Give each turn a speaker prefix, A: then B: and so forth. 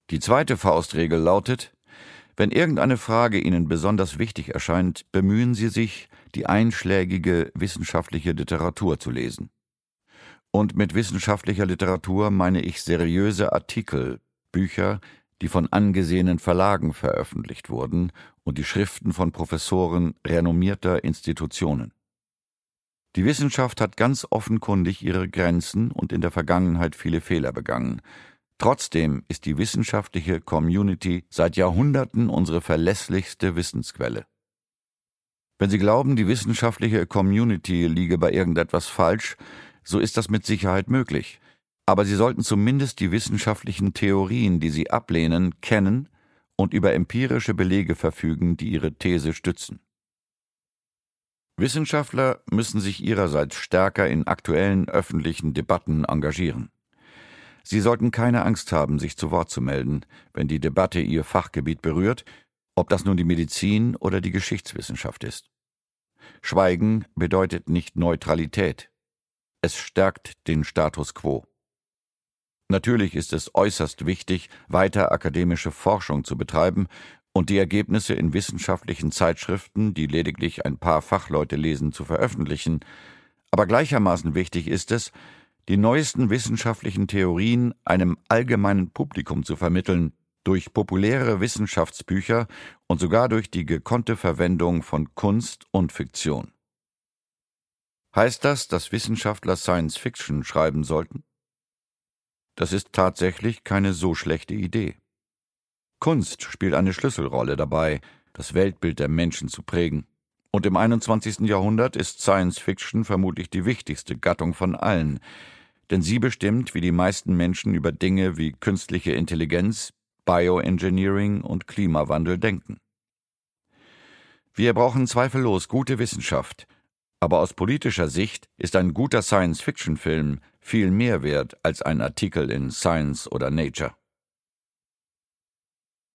A: Die zweite Faustregel lautet: Wenn irgendeine Frage Ihnen besonders wichtig erscheint, bemühen Sie sich, die einschlägige wissenschaftliche Literatur zu lesen. Und mit wissenschaftlicher Literatur meine ich seriöse Artikel, Bücher, die von angesehenen Verlagen veröffentlicht wurden, und die Schriften von Professoren renommierter Institutionen. Die Wissenschaft hat ganz offenkundig ihre Grenzen und in der Vergangenheit viele Fehler begangen. Trotzdem ist die wissenschaftliche Community seit Jahrhunderten unsere verlässlichste Wissensquelle. Wenn Sie glauben, die wissenschaftliche Community liege bei irgendetwas falsch, so ist das mit Sicherheit möglich. Aber Sie sollten zumindest die wissenschaftlichen Theorien, die Sie ablehnen, kennen und über empirische Belege verfügen, die Ihre These stützen. Wissenschaftler müssen sich ihrerseits stärker in aktuellen öffentlichen Debatten engagieren. Sie sollten keine Angst haben, sich zu Wort zu melden, wenn die Debatte Ihr Fachgebiet berührt, ob das nun die Medizin oder die Geschichtswissenschaft ist. Schweigen bedeutet nicht Neutralität. Es stärkt den Status quo. Natürlich ist es äußerst wichtig, weiter akademische Forschung zu betreiben und die Ergebnisse in wissenschaftlichen Zeitschriften, die lediglich ein paar Fachleute lesen, zu veröffentlichen. Aber gleichermaßen wichtig ist es, die neuesten wissenschaftlichen Theorien einem allgemeinen Publikum zu vermitteln, durch populäre Wissenschaftsbücher und sogar durch die gekonnte Verwendung von Kunst und Fiktion. Heißt das, dass Wissenschaftler Science Fiction schreiben sollten? Das ist tatsächlich keine so schlechte Idee. Kunst spielt eine Schlüsselrolle dabei, das Weltbild der Menschen zu prägen. Und im 21. Jahrhundert ist Science Fiction vermutlich die wichtigste Gattung von allen, denn sie bestimmt, wie die meisten Menschen über Dinge wie künstliche Intelligenz, Bioengineering und Klimawandel denken. Wir brauchen zweifellos gute Wissenschaft, aber aus politischer Sicht ist ein guter Science-Fiction-Film viel mehr wert als ein Artikel in Science oder Nature.